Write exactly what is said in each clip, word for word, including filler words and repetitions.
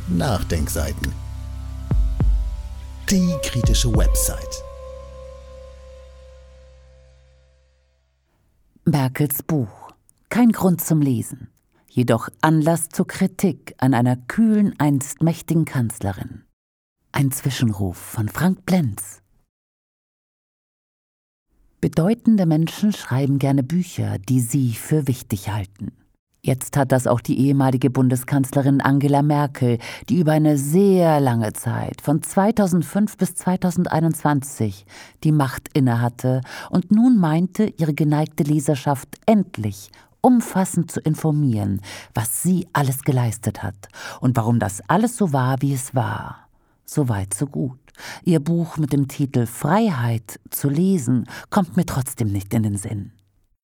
Nachdenkseiten. Die kritische Website. Merkels Buch. Kein Grund zum Lesen, jedoch Anlass zur Kritik an einer kühlen, einst mächtigen Kanzlerin. Ein Zwischenruf von Frank Blenz. Bedeutende Menschen schreiben gerne Bücher, die sie für wichtig halten. Jetzt hat das auch die ehemalige Bundeskanzlerin Angela Merkel, die über eine sehr lange Zeit, von zweitausendfünf bis zweitausendeinundzwanzig, die Macht innehatte und nun meinte, ihre geneigte Leserschaft endlich umfassend zu informieren, was sie alles geleistet hat und warum das alles so war, wie es war. So weit, so gut. Ihr Buch mit dem Titel Freiheit zu lesen, kommt mir trotzdem nicht in den Sinn.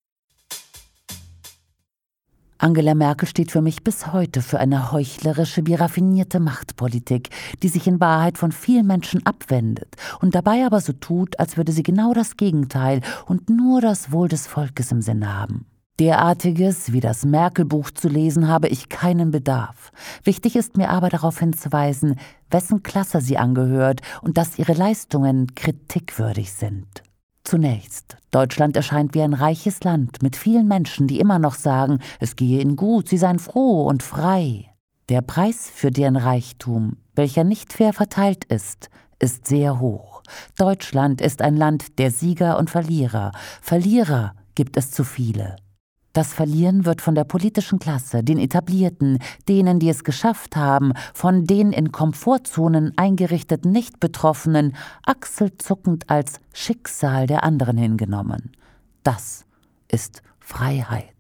Angela Merkel steht für mich bis heute für eine heuchlerische wie raffinierte Machtpolitik, die sich in Wahrheit von vielen Menschen abwendet und dabei aber so tut, als würde sie genau das Gegenteil und nur das Wohl des Volkes im Sinn haben. Derartiges wie das Merkel-Buch zu lesen, habe ich keinen Bedarf. Wichtig ist mir aber darauf hinzuweisen, wessen Klasse sie angehört und dass ihre Leistungen kritikwürdig sind. Zunächst, Deutschland erscheint wie ein reiches Land mit vielen Menschen, die immer noch sagen, es gehe ihnen gut, sie seien froh und frei. Der Preis für deren Reichtum, welcher nicht fair verteilt ist, ist sehr hoch. Deutschland ist ein Land der Sieger und Verlierer. Verlierer gibt es zu viele. Das Verlieren wird von der politischen Klasse, den Etablierten, denen, die es geschafft haben, von den in Komfortzonen eingerichteten Nicht-Betroffenen, achselzuckend als Schicksal der anderen hingenommen. Das ist Freiheit.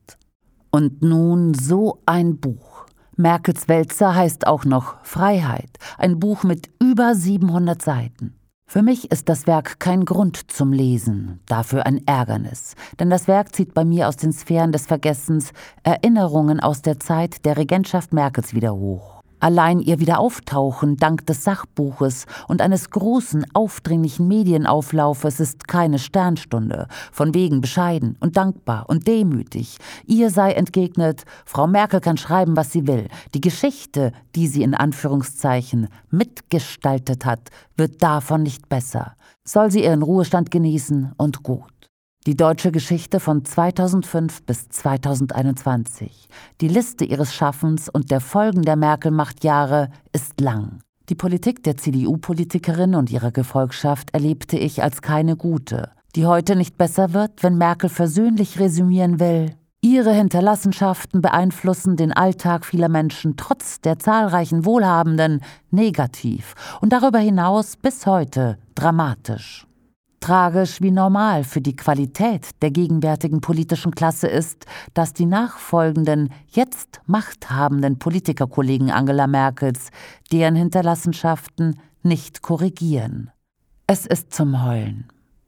Und nun so ein Buch. Merkels Wälzer heißt auch noch Freiheit, ein Buch mit über siebenhundert Seiten. Für mich ist das Werk kein Grund zum Lesen, dafür ein Ärgernis, denn das Werk zieht bei mir aus den Sphären des Vergessens Erinnerungen aus der Zeit der Regentschaft Merkels wieder hoch. Allein ihr Wiederauftauchen dank des Sachbuches und eines großen, aufdringlichen Medienauflaufes ist keine Sternstunde, von wegen bescheiden und dankbar und demütig. Ihr sei entgegnet, Frau Merkel kann schreiben, was sie will. Die Geschichte, die sie in Anführungszeichen mitgestaltet hat, wird davon nicht besser. Soll sie ihren Ruhestand genießen und gut. Die deutsche Geschichte von zweitausendfünf bis zweitausendeinundzwanzig. Die Liste ihres Schaffens und der Folgen der Merkel-Machtjahre ist lang. Die Politik der C D U-Politikerin und ihrer Gefolgschaft erlebte ich als keine gute, die heute nicht besser wird, wenn Merkel versöhnlich resümieren will. Ihre Hinterlassenschaften beeinflussen den Alltag vieler Menschen trotz der zahlreichen Wohlhabenden negativ und darüber hinaus bis heute dramatisch. Tragisch wie normal für die Qualität der gegenwärtigen politischen Klasse ist, dass die nachfolgenden, jetzt machthabenden Politikerkollegen Angela Merkels deren Hinterlassenschaften nicht korrigieren. Es ist zum Heulen.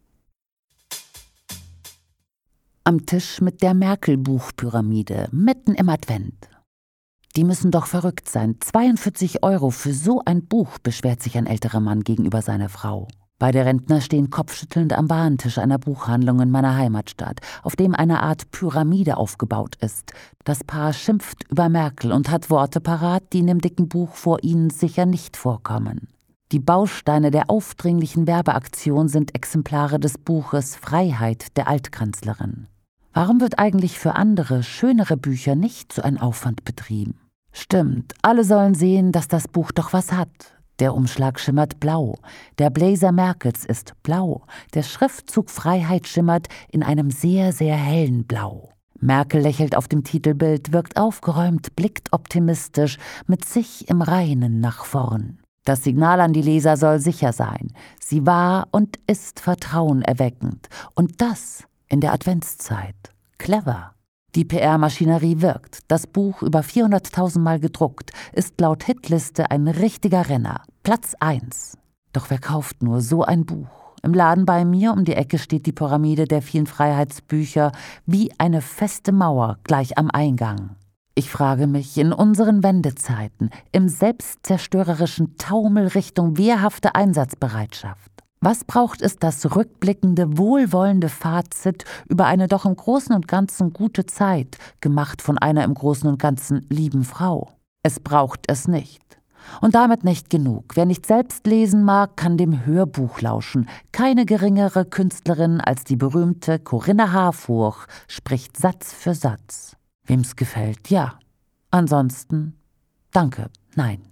Am Tisch mit der Merkel-Buchpyramide, mitten im Advent. Die müssen doch verrückt sein. zweiundvierzig Euro für so ein Buch, beschwert sich ein älterer Mann gegenüber seiner Frau. Beide Rentner stehen kopfschüttelnd am Warentisch einer Buchhandlung in meiner Heimatstadt, auf dem eine Art Pyramide aufgebaut ist. Das Paar schimpft über Merkel und hat Worte parat, die in dem dicken Buch vor ihnen sicher nicht vorkommen. Die Bausteine der aufdringlichen Werbeaktion sind Exemplare des Buches Freiheit der Altkanzlerin. Warum wird eigentlich für andere, schönere Bücher nicht so ein Aufwand betrieben? Stimmt, alle sollen sehen, dass das Buch doch was hat. Der Umschlag schimmert blau, der Blazer Merkels ist blau, der Schriftzug Freiheit schimmert in einem sehr, sehr hellen Blau. Merkel lächelt auf dem Titelbild, wirkt aufgeräumt, blickt optimistisch, mit sich im Reinen nach vorn. Das Signal an die Leser soll sicher sein. Sie war und ist vertrauenerweckend. Und das in der Adventszeit. Clever. Die P R-Maschinerie wirkt. Das Buch, über vierhunderttausend Mal gedruckt, ist laut Hitliste ein richtiger Renner. Platz eins. Doch wer kauft nur so ein Buch? Im Laden bei mir um die Ecke steht die Pyramide der vielen Freiheitsbücher wie eine feste Mauer gleich am Eingang. Ich frage mich, in unseren Wendezeiten, im selbstzerstörerischen Taumel Richtung wehrhafte Einsatzbereitschaft, was braucht es das rückblickende, wohlwollende Fazit über eine doch im Großen und Ganzen gute Zeit, gemacht von einer im Großen und Ganzen lieben Frau? Es braucht es nicht. Und damit nicht genug. Wer nicht selbst lesen mag, kann dem Hörbuch lauschen. Keine geringere Künstlerin als die berühmte Corinna Harfouch spricht Satz für Satz. Wem's gefällt, ja. Ansonsten, danke, nein.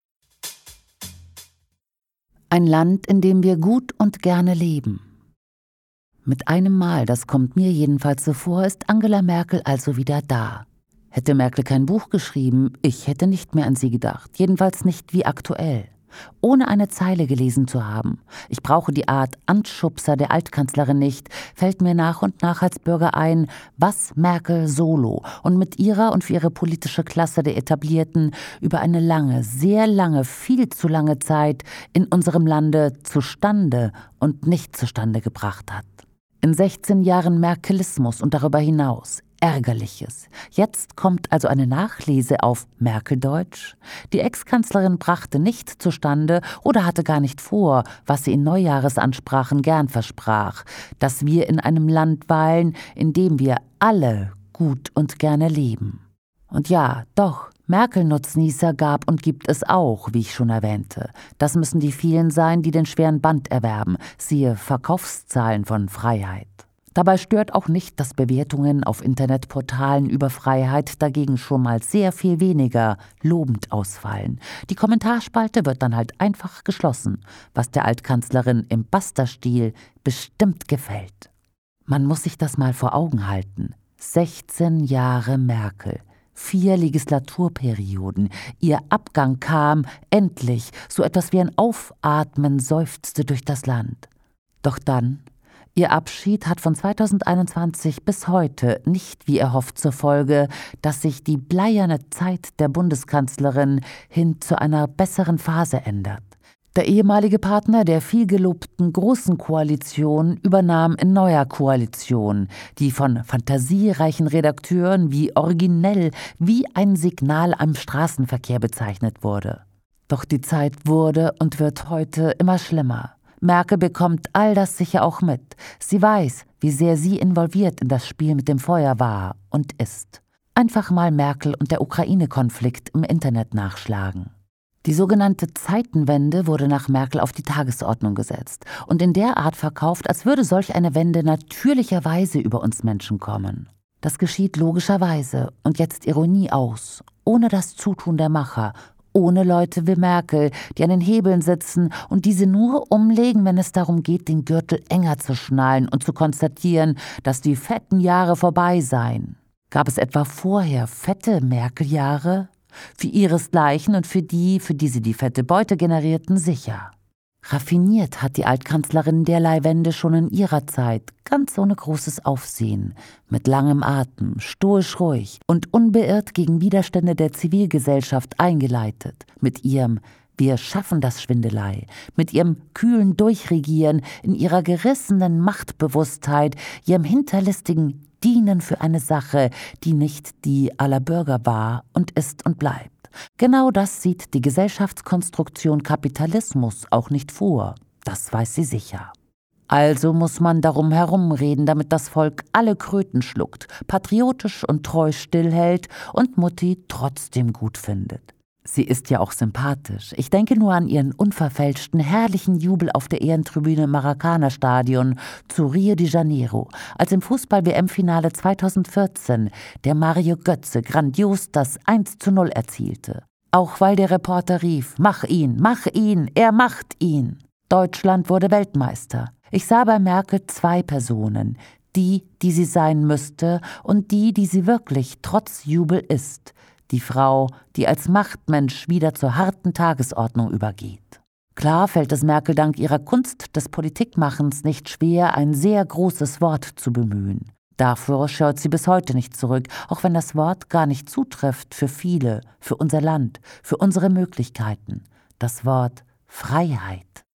Ein Land, in dem wir gut und gerne leben. Mit einem Mal, das kommt mir jedenfalls so vor, ist Angela Merkel also wieder da. Hätte Merkel kein Buch geschrieben, ich hätte nicht mehr an sie gedacht, jedenfalls nicht wie aktuell. Ohne eine Zeile gelesen zu haben. Ich brauche die Art Anschubser der Altkanzlerin nicht, fällt mir nach und nach als Bürger ein, was Merkel solo und mit ihrer und für ihre politische Klasse der Etablierten über eine lange, sehr lange, viel zu lange Zeit in unserem Lande zustande und nicht zustande gebracht hat. In sechzehn Jahren Merkelismus und darüber hinaus Ärgerliches. Jetzt kommt also eine Nachlese auf Merkeldeutsch. Die Ex-Kanzlerin brachte nicht zustande oder hatte gar nicht vor, was sie in Neujahresansprachen gern versprach, dass wir in einem Land weilen, in dem wir alle gut und gerne leben. Und ja, doch, Merkel-Nutznießer gab und gibt es auch, wie ich schon erwähnte. Das müssen die vielen sein, die den schweren Band erwerben, siehe Verkaufszahlen von Freiheit. Dabei stört auch nicht, dass Bewertungen auf Internetportalen über Freiheit dagegen schon mal sehr viel weniger lobend ausfallen. Die Kommentarspalte wird dann halt einfach geschlossen, was der Altkanzlerin im Basta-Stil bestimmt gefällt. Man muss sich das mal vor Augen halten. sechzehn Jahre Merkel. Vier Legislaturperioden. Ihr Abgang kam, endlich, so etwas wie ein Aufatmen seufzte durch das Land. Doch dann, ihr Abschied hat von zweitausendeinundzwanzig bis heute nicht wie erhofft zur Folge, dass sich die bleierne Zeit der Bundeskanzlerin hin zu einer besseren Phase ändert. Der ehemalige Partner der vielgelobten Großen Koalition übernahm in neuer Koalition, die von fantasiereichen Redakteuren wie originell, wie ein Signal am Straßenverkehr bezeichnet wurde. Doch die Zeit wurde und wird heute immer schlimmer. Merkel bekommt all das sicher auch mit. Sie weiß, wie sehr sie involviert in das Spiel mit dem Feuer war und ist. Einfach mal Merkel und der Ukraine-Konflikt im Internet nachschlagen. Die sogenannte Zeitenwende wurde nach Merkel auf die Tagesordnung gesetzt und in der Art verkauft, als würde solch eine Wende natürlicherweise über uns Menschen kommen. Das geschieht logischerweise und jetzt Ironie aus, ohne das Zutun der Macher, ohne Leute wie Merkel, die an den Hebeln sitzen und diese nur umlegen, wenn es darum geht, den Gürtel enger zu schnallen und zu konstatieren, dass die fetten Jahre vorbei seien. Gab es etwa vorher fette Merkel-Jahre? Für ihresgleichen und für die, für die sie die fette Beute generierten, sicher. Raffiniert hat die Altkanzlerin derlei Wende schon in ihrer Zeit, ganz ohne großes Aufsehen, mit langem Atem, stoisch ruhig und unbeirrt gegen Widerstände der Zivilgesellschaft eingeleitet, mit ihrem „Wir schaffen das Schwindelei“, mit ihrem kühlen Durchregieren, in ihrer gerissenen Machtbewusstheit, ihrem hinterlistigen Dienen für eine Sache, die nicht die aller Bürger war und ist und bleibt. Genau das sieht die Gesellschaftskonstruktion Kapitalismus auch nicht vor. Das weiß sie sicher. Also muss man darum herumreden, damit das Volk alle Kröten schluckt, patriotisch und treu stillhält und Mutti trotzdem gut findet. Sie ist ja auch sympathisch. Ich denke nur an ihren unverfälschten, herrlichen Jubel auf der Ehrentribüne im Maracanã-Stadion zu Rio de Janeiro, als im Fußball-W M-Finale zweitausendvierzehn der Mario Götze grandios das eins zu null erzielte. Auch weil der Reporter rief, »Mach ihn, mach ihn, er macht ihn!« Deutschland wurde Weltmeister. Ich sah bei Merkel zwei Personen, die, die sie sein müsste und die, die sie wirklich trotz Jubel ist. Die Frau, die als Machtmensch wieder zur harten Tagesordnung übergeht. Klar fällt es Merkel dank ihrer Kunst des Politikmachens nicht schwer, ein sehr großes Wort zu bemühen. Dafür scheut sie bis heute nicht zurück, auch wenn das Wort gar nicht zutrifft für viele, für unser Land, für unsere Möglichkeiten. Das Wort Freiheit.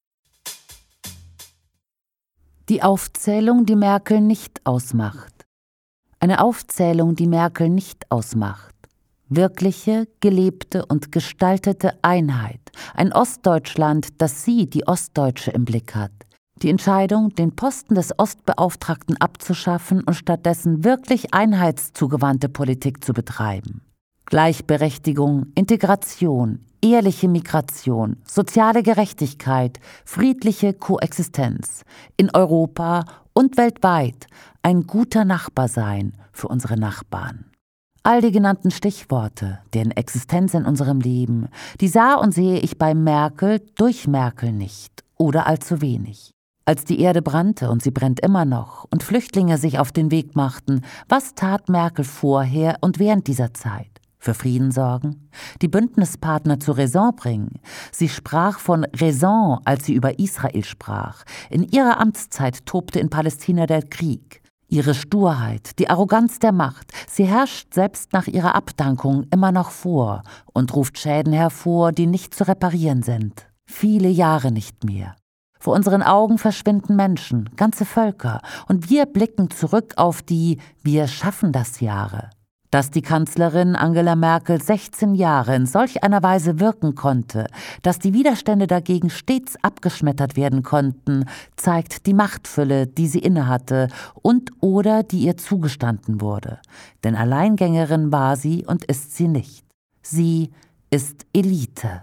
Die Aufzählung, die Merkel nicht ausmacht. Eine Aufzählung, die Merkel nicht ausmacht. Wirkliche, gelebte und gestaltete Einheit. Ein Ostdeutschland, das sie, die Ostdeutsche, im Blick hat. Die Entscheidung, den Posten des Ostbeauftragten abzuschaffen und stattdessen wirklich einheitszugewandte Politik zu betreiben. Gleichberechtigung, Integration, ehrliche Migration, soziale Gerechtigkeit, friedliche Koexistenz, in Europa und weltweit ein guter Nachbar sein für unsere Nachbarn. All die genannten Stichworte, deren Existenz in unserem Leben, die sah und sehe ich bei Merkel durch Merkel nicht oder allzu wenig. Als die Erde brannte, und sie brennt immer noch, und Flüchtlinge sich auf den Weg machten, was tat Merkel vorher und während dieser Zeit? Für Frieden sorgen? Die Bündnispartner zur Raison bringen? Sie sprach von Raison, als sie über Israel sprach. In ihrer Amtszeit tobte in Palästina der Krieg. Ihre Sturheit, die Arroganz der Macht, sie herrscht selbst nach ihrer Abdankung immer noch vor und ruft Schäden hervor, die nicht zu reparieren sind. Viele Jahre nicht mehr. Vor unseren Augen verschwinden Menschen, ganze Völker, und wir blicken zurück auf die Wir schaffen das Jahre. Dass die Kanzlerin Angela Merkel sechzehn Jahre in solch einer Weise wirken konnte, dass die Widerstände dagegen stets abgeschmettert werden konnten, zeigt die Machtfülle, die sie innehatte und oder die ihr zugestanden wurde. Denn Alleingängerin war sie und ist sie nicht. Sie ist Elite.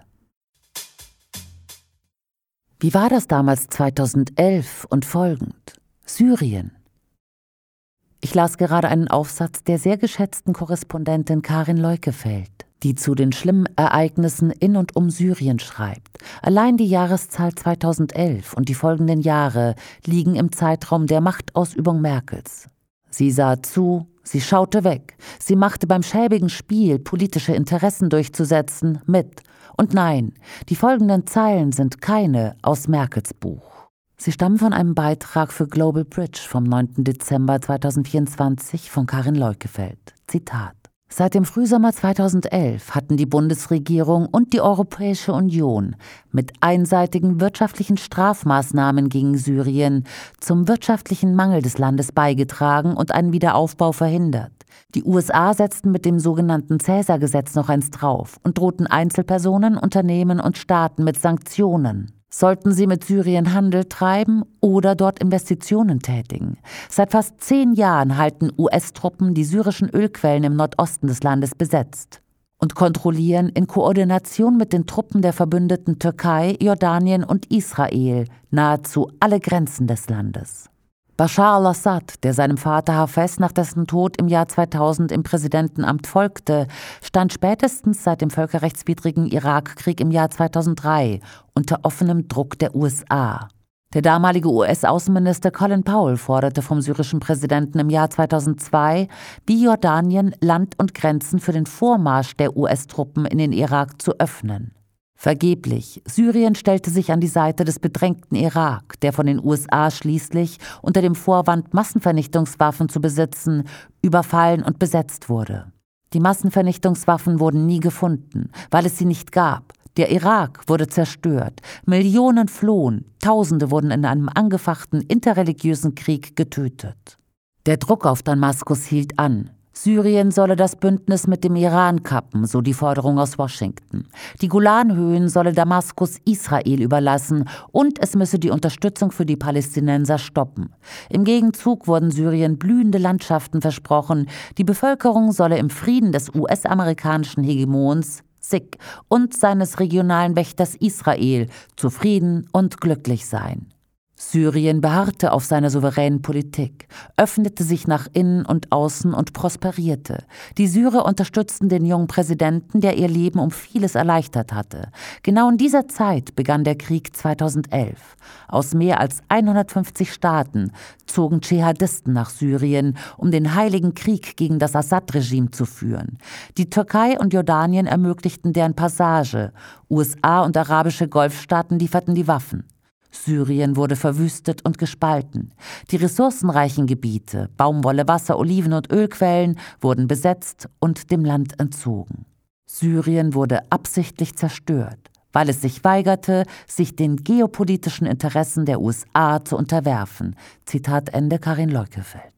Wie war das damals zweitausendelf und folgend? Syrien. Ich las gerade einen Aufsatz der sehr geschätzten Korrespondentin Karin Leukefeld, die zu den schlimmen Ereignissen in und um Syrien schreibt. Allein die Jahreszahl zweitausendelf und die folgenden Jahre liegen im Zeitraum der Machtausübung Merkels. Sie sah zu, sie schaute weg, sie machte beim schäbigen Spiel, politische Interessen durchzusetzen, mit. Und nein, die folgenden Zeilen sind keine aus Merkels Buch. Sie stammen von einem Beitrag für Global Bridge vom neunten Dezember zweitausendvierundzwanzig von Karin Leukefeld. Zitat: Seit dem Frühsommer zweitausendelf hatten die Bundesregierung und die Europäische Union mit einseitigen wirtschaftlichen Strafmaßnahmen gegen Syrien zum wirtschaftlichen Mangel des Landes beigetragen und einen Wiederaufbau verhindert. Die U S A setzten mit dem sogenannten Cäsar-Gesetz noch eins drauf und drohten Einzelpersonen, Unternehmen und Staaten mit Sanktionen. Sollten sie mit Syrien Handel treiben oder dort Investitionen tätigen. Seit fast zehn Jahren halten U S-Truppen die syrischen Ölquellen im Nordosten des Landes besetzt und kontrollieren in Koordination mit den Truppen der Verbündeten Türkei, Jordanien und Israel nahezu alle Grenzen des Landes. Bashar al-Assad, der seinem Vater Hafez nach dessen Tod im Jahr zweitausend im Präsidentenamt folgte, stand spätestens seit dem völkerrechtswidrigen Irakkrieg im Jahr zweitausenddrei unter offenem Druck der U S A. Der damalige U S-Außenminister Colin Powell forderte vom syrischen Präsidenten im Jahr zweitausendzwei, wie Jordanien Land und Grenzen für den Vormarsch der U S-Truppen in den Irak zu öffnen. Vergeblich. Syrien stellte sich an die Seite des bedrängten Irak, der von den U S A schließlich unter dem Vorwand, Massenvernichtungswaffen zu besitzen, überfallen und besetzt wurde. Die Massenvernichtungswaffen wurden nie gefunden, weil es sie nicht gab. Der Irak wurde zerstört, Millionen flohen, Tausende wurden in einem angefachten interreligiösen Krieg getötet. Der Druck auf Damaskus hielt an. Syrien solle das Bündnis mit dem Iran kappen, so die Forderung aus Washington. Die Golanhöhen solle Damaskus Israel überlassen und es müsse die Unterstützung für die Palästinenser stoppen. Im Gegenzug wurden Syrien blühende Landschaften versprochen, die Bevölkerung solle im Frieden des U S-amerikanischen Hegemons S I G und seines regionalen Wächters Israel zufrieden und glücklich sein. Syrien beharrte auf seiner souveränen Politik, öffnete sich nach innen und außen und prosperierte. Die Syrer unterstützten den jungen Präsidenten, der ihr Leben um vieles erleichtert hatte. Genau in dieser Zeit begann der Krieg zweitausendelf. Aus mehr als hundertfünfzig Staaten zogen Dschihadisten nach Syrien, um den heiligen Krieg gegen das Assad-Regime zu führen. Die Türkei und Jordanien ermöglichten deren Passage. U S A und arabische Golfstaaten lieferten die Waffen. Syrien wurde verwüstet und gespalten. Die ressourcenreichen Gebiete, Baumwolle, Wasser, Oliven- und Ölquellen wurden besetzt und dem Land entzogen. Syrien wurde absichtlich zerstört, weil es sich weigerte, sich den geopolitischen Interessen der U S A zu unterwerfen. Zitat Ende, Karin Leukefeld.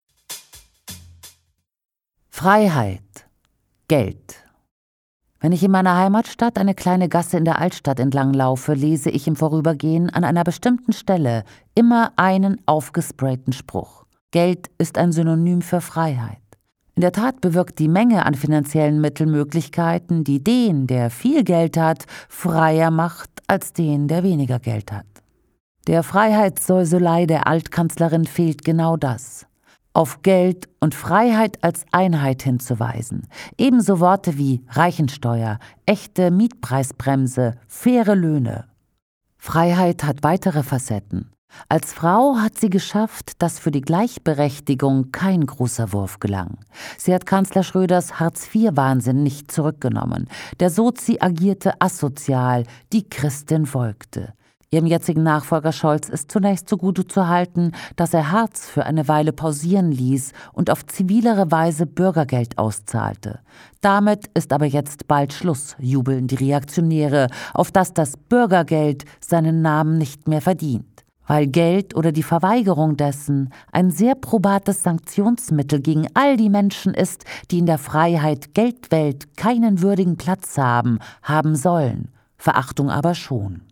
Freiheit. Geld. Wenn ich in meiner Heimatstadt eine kleine Gasse in der Altstadt entlang laufe, lese ich im Vorübergehen an einer bestimmten Stelle immer einen aufgesprayten Spruch. Geld ist ein Synonym für Freiheit. In der Tat bewirkt die Menge an finanziellen Mittelmöglichkeiten, die den, der viel Geld hat, freier macht als den, der weniger Geld hat. Der Freiheitssäuselei der Altkanzlerin fehlt genau das: auf Geld und Freiheit als Einheit hinzuweisen. Ebenso Worte wie Reichensteuer, echte Mietpreisbremse, faire Löhne. Freiheit hat weitere Facetten. Als Frau hat sie geschafft, dass für die Gleichberechtigung kein großer Wurf gelang. Sie hat Kanzler Schröders Hartz-vier-Wahnsinn nicht zurückgenommen. Der Sozi agierte asozial, die Christin folgte. Ihrem jetzigen Nachfolger Scholz ist zunächst zugute zu halten, dass er Hartz für eine Weile pausieren ließ und auf zivilere Weise Bürgergeld auszahlte. Damit ist aber jetzt bald Schluss, jubeln die Reaktionäre, auf dass das Bürgergeld seinen Namen nicht mehr verdient. Weil Geld oder die Verweigerung dessen ein sehr probates Sanktionsmittel gegen all die Menschen ist, die in der Freiheit Geldwelt keinen würdigen Platz haben, haben sollen, Verachtung aber schon.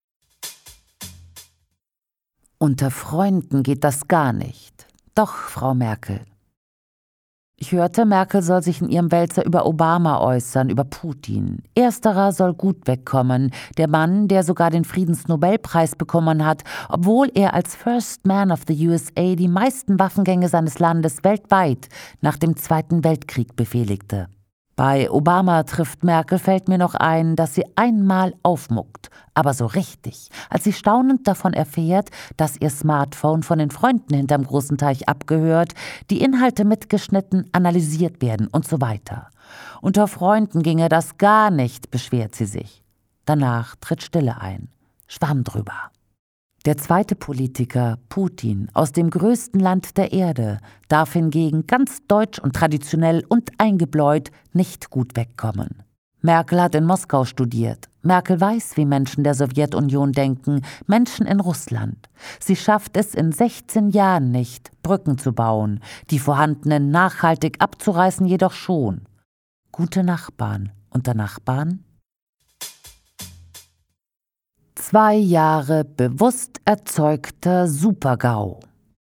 Unter Freunden geht das gar nicht. Doch, Frau Merkel. Ich hörte, Merkel soll sich in ihrem Wälzer über Obama äußern, über Putin. Ersterer soll gut wegkommen, der Mann, der sogar den Friedensnobelpreis bekommen hat, obwohl er als First Man of the U S A die meisten Waffengänge seines Landes weltweit nach dem Zweiten Weltkrieg befehligte. Bei Obama trifft Merkel, fällt mir noch ein, dass sie einmal aufmuckt, aber so richtig, als sie staunend davon erfährt, dass ihr Smartphone von den Freunden hinterm großen Teich abgehört, die Inhalte mitgeschnitten, analysiert werden und so weiter. Unter Freunden ginge das gar nicht, beschwert sie sich. Danach tritt Stille ein. Schwamm drüber. Der zweite Politiker, Putin, aus dem größten Land der Erde, darf hingegen ganz deutsch und traditionell und eingebläut nicht gut wegkommen. Merkel hat in Moskau studiert. Merkel weiß, wie Menschen der Sowjetunion denken, Menschen in Russland. Sie schafft es in sechzehn Jahren nicht, Brücken zu bauen, die vorhandenen nachhaltig abzureißen jedoch schon. Gute Nachbarn unter Nachbarn? Zwei Jahre bewusst erzeugter Super-GAU.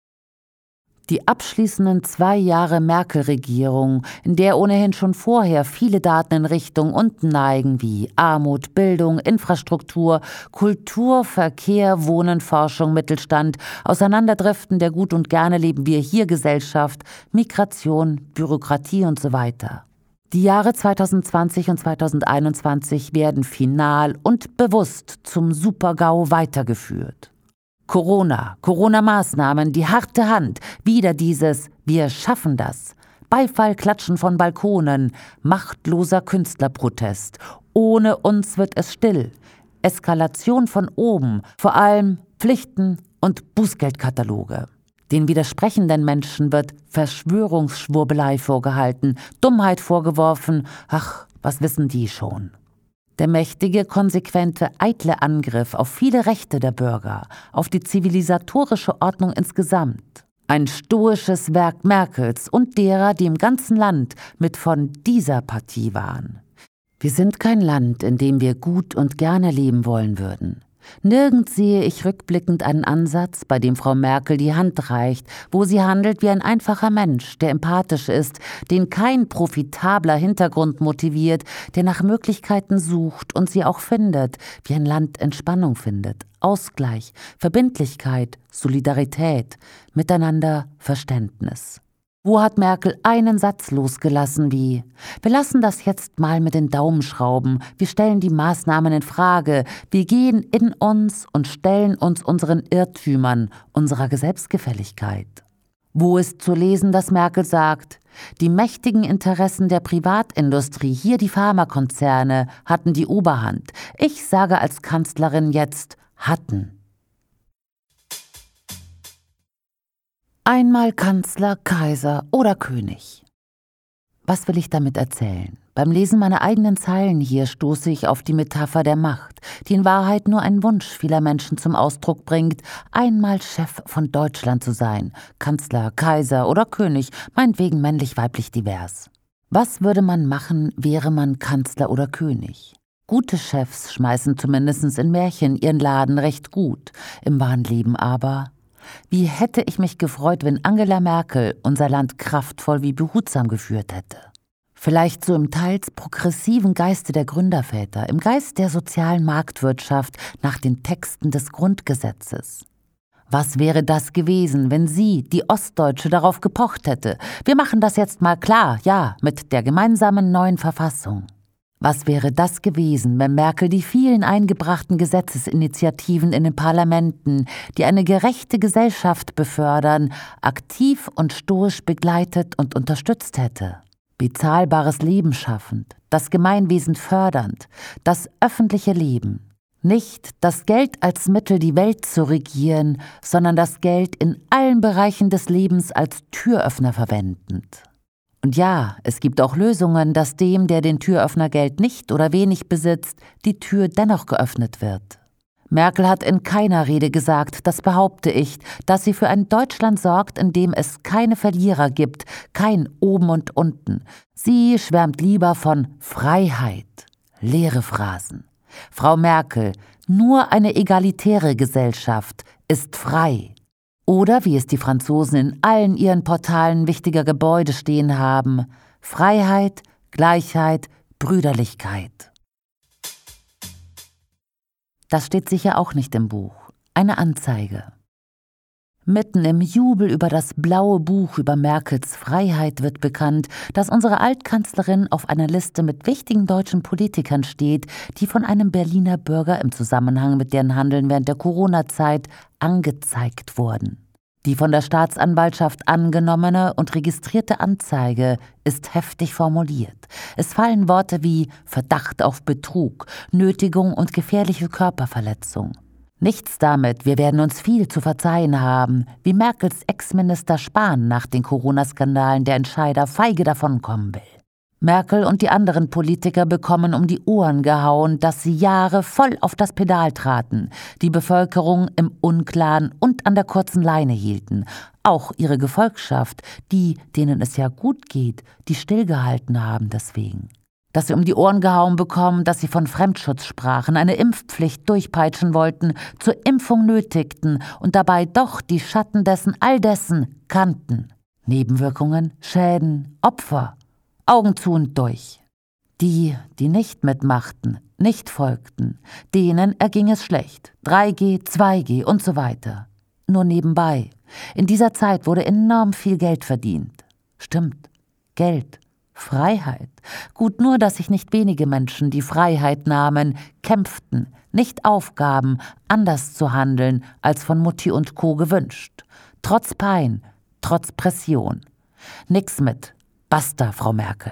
Die abschließenden zwei Jahre Merkel-Regierung, in der ohnehin schon vorher viele Daten in Richtung unten neigen, wie Armut, Bildung, Infrastruktur, Kultur, Verkehr, Wohnen, Forschung, Mittelstand, Auseinanderdriften der Gut- und Gerne-Leben wir hier Gesellschaft, Migration, Bürokratie und so weiter. Die Jahre zweitausendzwanzig und zweitausendeinundzwanzig werden final und bewusst zum Super-GAU weitergeführt. Corona, Corona-Maßnahmen, die harte Hand, wieder dieses „Wir schaffen das", Beifallklatschen von Balkonen, machtloser Künstlerprotest, ohne uns wird es still, Eskalation von oben, vor allem Pflichten und Bußgeldkataloge. Den widersprechenden Menschen wird Verschwörungsschwurbelei vorgehalten, Dummheit vorgeworfen, ach, was wissen die schon. Der mächtige, konsequente, eitle Angriff auf viele Rechte der Bürger, auf die zivilisatorische Ordnung insgesamt. Ein stoisches Werk Merkels und derer, die im ganzen Land mit von dieser Partie waren. Wir sind kein Land, in dem wir gut und gerne leben wollen würden. Nirgends sehe ich rückblickend einen Ansatz, bei dem Frau Merkel die Hand reicht, wo sie handelt wie ein einfacher Mensch, der empathisch ist, den kein profitabler Hintergrund motiviert, der nach Möglichkeiten sucht und sie auch findet, wie ein Land Entspannung findet, Ausgleich, Verbindlichkeit, Solidarität, Miteinander, Verständnis. Wo hat Merkel einen Satz losgelassen wie: Wir lassen das jetzt mal mit den Daumenschrauben, wir stellen die Maßnahmen in Frage, wir gehen in uns und stellen uns unseren Irrtümern, unserer Selbstgefälligkeit. Wo ist zu lesen, dass Merkel sagt, die mächtigen Interessen der Privatindustrie, hier die Pharmakonzerne, hatten die Oberhand. Ich sage als Kanzlerin jetzt hatten. Einmal Kanzler, Kaiser oder König. Was will ich damit erzählen? Beim Lesen meiner eigenen Zeilen hier stoße ich auf die Metapher der Macht, die in Wahrheit nur einen Wunsch vieler Menschen zum Ausdruck bringt, einmal Chef von Deutschland zu sein, Kanzler, Kaiser oder König, meinetwegen männlich-weiblich divers. Was würde man machen, wäre man Kanzler oder König? Gute Chefs schmeißen zumindest in Märchen ihren Laden recht gut, im wahren Leben aber Wie hätte ich mich gefreut, wenn Angela Merkel unser Land kraftvoll wie behutsam geführt hätte. Vielleicht so im teils progressiven Geiste der Gründerväter, im Geist der sozialen Marktwirtschaft nach den Texten des Grundgesetzes. Was wäre das gewesen, wenn sie, die Ostdeutsche, darauf gepocht hätte? Wir machen das jetzt mal klar, ja, mit der gemeinsamen neuen Verfassung. Was wäre das gewesen, wenn Merkel die vielen eingebrachten Gesetzesinitiativen in den Parlamenten, die eine gerechte Gesellschaft befördern, aktiv und stoisch begleitet und unterstützt hätte? Bezahlbares Leben schaffend, das Gemeinwesen fördernd, das öffentliche Leben. Nicht das Geld als Mittel, die Welt zu regieren, sondern das Geld in allen Bereichen des Lebens als Türöffner verwendend. Und ja, es gibt auch Lösungen, dass dem, der den Türöffner Geld nicht oder wenig besitzt, die Tür dennoch geöffnet wird. Merkel hat in keiner Rede gesagt, das behaupte ich, dass sie für ein Deutschland sorgt, in dem es keine Verlierer gibt, kein Oben und Unten. Sie schwärmt lieber von Freiheit. Leere Phrasen. Frau Merkel, nur eine egalitäre Gesellschaft ist frei. Oder wie es die Franzosen in allen ihren Portalen wichtiger Gebäude stehen haben, Freiheit, Gleichheit, Brüderlichkeit. Das steht sicher auch nicht im Buch. Eine Anzeige. Mitten im Jubel über das blaue Buch über Merkels Freiheit wird bekannt, dass unsere Altkanzlerin auf einer Liste mit wichtigen deutschen Politikern steht, die von einem Berliner Bürger im Zusammenhang mit deren Handeln während der Corona-Zeit angezeigt wurden. Die von der Staatsanwaltschaft angenommene und registrierte Anzeige ist heftig formuliert. Es fallen Worte wie Verdacht auf Betrug, Nötigung und gefährliche Körperverletzung. Nichts damit, wir werden uns viel zu verzeihen haben, wie Merkels Ex-Minister Spahn nach den Corona-Skandalen der Entscheider feige davonkommen will. Merkel und die anderen Politiker bekommen um die Ohren gehauen, dass sie Jahre voll auf das Pedal traten, die Bevölkerung im Unklaren und an der kurzen Leine hielten. Auch ihre Gefolgschaft, die, denen es ja gut geht, die stillgehalten haben deswegen. Dass sie um die Ohren gehauen bekommen, dass sie von Fremdschutz sprachen, eine Impfpflicht durchpeitschen wollten, zur Impfung nötigten und dabei doch die Schatten dessen, all dessen kannten. Nebenwirkungen, Schäden, Opfer, Augen zu und durch. Die, die nicht mitmachten, nicht folgten, denen erging es schlecht. drei G, zwei G und so weiter. Nur nebenbei. In dieser Zeit wurde enorm viel Geld verdient. Stimmt, Geld. Freiheit. Gut nur, dass sich nicht wenige Menschen die Freiheit nahmen, kämpften, nicht aufgaben, anders zu handeln, als von Mutti und Co. gewünscht. Trotz Pein, trotz Pression. Nix mit. Basta, Frau Merkel.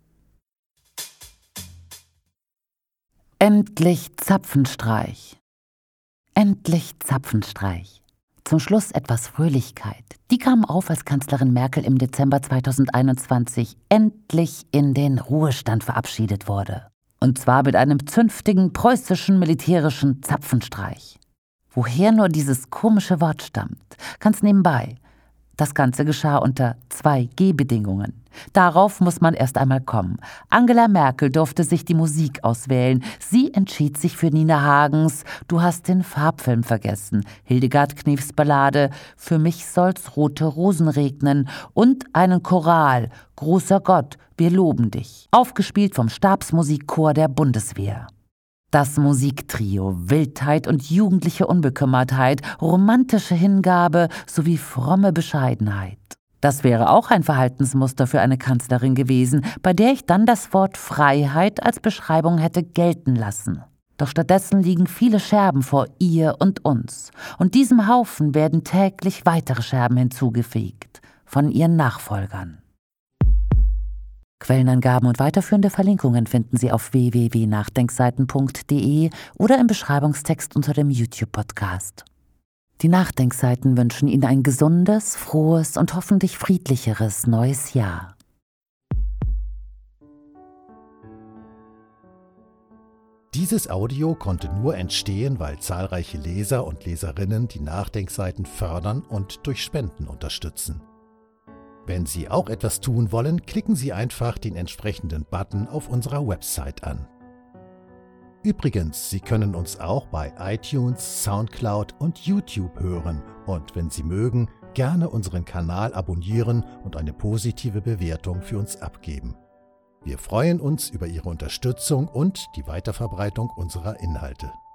Endlich Zapfenstreich. Endlich Zapfenstreich. Zum Schluss etwas Fröhlichkeit. Die kam auf, als Kanzlerin Merkel im Dezember zweitausendeinundzwanzig endlich in den Ruhestand verabschiedet wurde. Und zwar mit einem zünftigen preußischen militärischen Zapfenstreich. Woher nur dieses komische Wort stammt, ganz nebenbei. Das Ganze geschah unter zwei G Bedingungen. Darauf muss man erst einmal kommen. Angela Merkel durfte sich die Musik auswählen. Sie entschied sich für Nina Hagens »Du hast den Farbfilm vergessen«, Hildegard Knefs Ballade »Für mich soll's rote Rosen regnen« und einen Choral »Großer Gott, wir loben dich«, aufgespielt vom Stabsmusikchor der Bundeswehr. Das Musiktrio, Wildheit und jugendliche Unbekümmertheit, romantische Hingabe sowie fromme Bescheidenheit. Das wäre auch ein Verhaltensmuster für eine Kanzlerin gewesen, bei der ich dann das Wort Freiheit als Beschreibung hätte gelten lassen. Doch stattdessen liegen viele Scherben vor ihr und uns. Und diesem Haufen werden täglich weitere Scherben hinzugefügt von ihren Nachfolgern. Quellenangaben und weiterführende Verlinkungen finden Sie auf w w w punkt nachdenkseiten punkt d e oder im Beschreibungstext unter dem YouTube-Podcast. Die Nachdenkseiten wünschen Ihnen ein gesundes, frohes und hoffentlich friedlicheres neues Jahr. Dieses Audio konnte nur entstehen, weil zahlreiche Leser und Leserinnen die Nachdenkseiten fördern und durch Spenden unterstützen. Wenn Sie auch etwas tun wollen, klicken Sie einfach den entsprechenden Button auf unserer Website an. Übrigens, Sie können uns auch bei iTunes, Soundcloud und YouTube hören Und wenn Sie mögen, gerne unseren Kanal abonnieren und eine positive Bewertung für uns abgeben. Wir freuen uns über Ihre Unterstützung und die Weiterverbreitung unserer Inhalte.